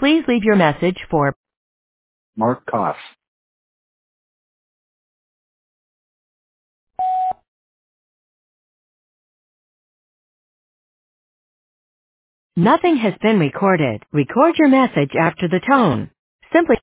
Please leave your message for Mark Koss. Nothing has been recorded. Record your message after the tone. Simply